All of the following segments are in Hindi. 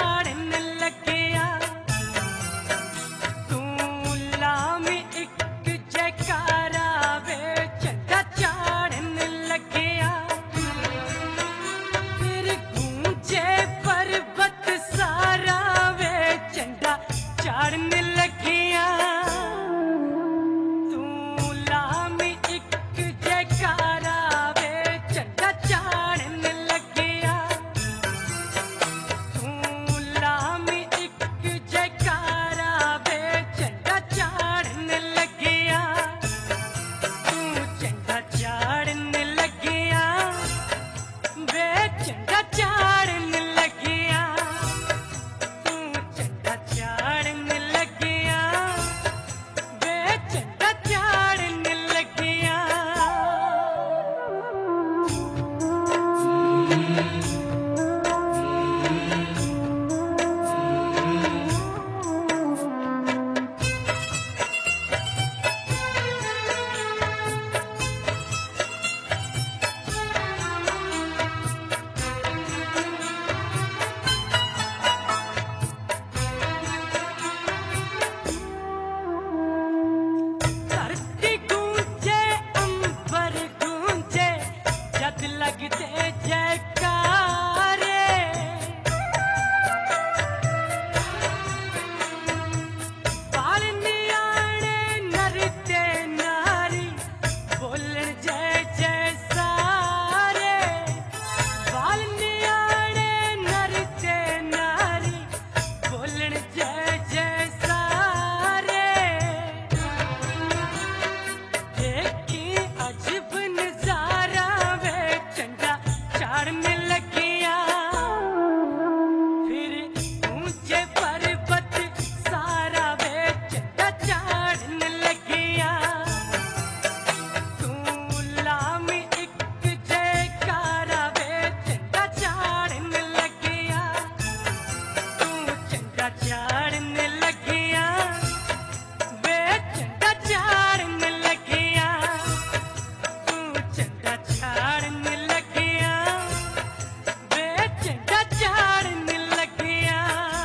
चाड़न लगिया तू लामी एक जयकारा वे झंडा चाड़न लगिया फिर गूंजे पर्वत सारा वे झंडा चाड़न लगिया तू लामी एक जयकारा वे झंडा चाड़न लगिया तू लामी एक जयकारा वे झंडा चाड़न लगिया तू झंडा चाड़न लगिया वे झंडा चाड़न लगिया तू झंडा चाड़न लगिया वे झंडा चाड़न लगिया धरती गूंजे अंबर गूंजे जद लगते जयकारे बाल नियाणे नरते नारी बोलन जय जय सारे बाल नियाणे नरते नारी बोलन जय जय सारे देखी अजब नजारा वे झंडा चाड़न लगिया फिर ऊंचे पर्वत सारा वे झंडा चाड़न लगिया तू लामी एक जयकारा वे झंडा चाड़न लगिया तू झंडा चाड़न लगिया वे झंडा चाड़न लगिया तू झंडा चाड़न लगिया वे झंडा चाड़न लगिया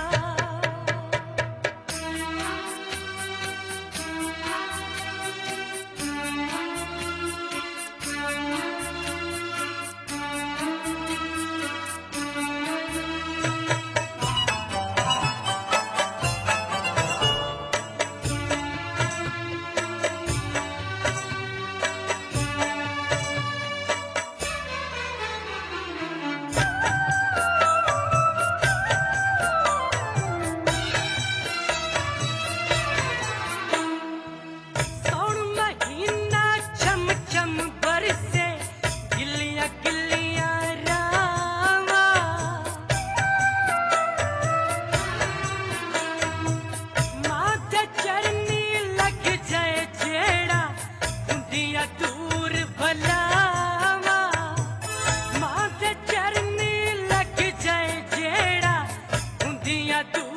सौण महीना छम छम बरसे गिलियां गिलियां रावां माथे चरनी लग जाए जेड़ा हुंदियां दूर भलावां माथे चरनी लग जाए जेड़ा हुंदियां दूर